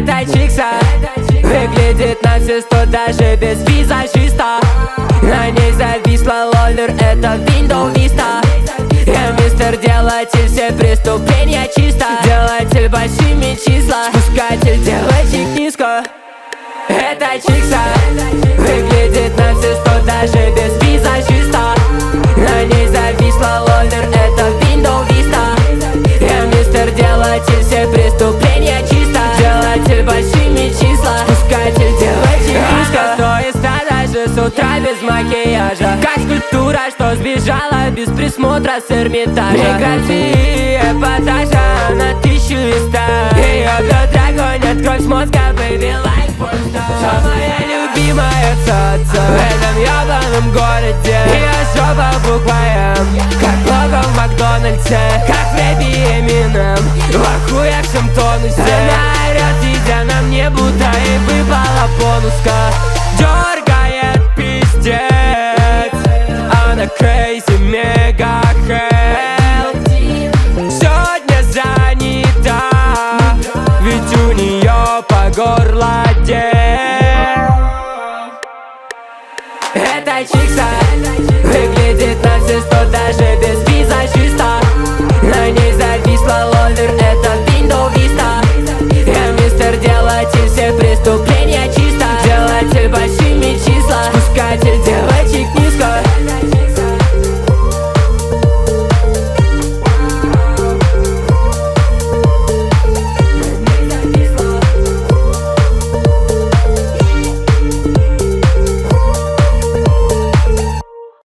Эта чикса выглядит на все 100, даже без визажиста. На ней зависла лоллер, это Windows Vista. Я мистер делатель, все преступления чисто. Делатель большими числа, спускатель делатель низко. Эта чикса выглядит на все 100, даже без визажиста. На ней зависла лоллер, это Windows Vista. Я мистер делатель, все преступления чисто. Делатель большими числа, спускатель делатель низко. Стоит даже с утра без макияжа, как скульптура, что сбежала без присмотра с Эрмитажа. Миграции эпатажа на 1000 листах. Ее бедра гонят кровь с мозга, baby, like pornstar. Самая любимая цаца в этом ебаном городе. Ее жопа буква М, как лого в Макдональдсе, как в рэпе Эминем, в охуях всем тонусе. Она орёт, идя на мне, будто ей выпала бонуска. Дёргает пиздец, она crazy, мега hell. Сегодня занята, ведь у неё по горло дел. Эта чикса выглядит на все 100, даже без визажиста. На ней зависла лоллер,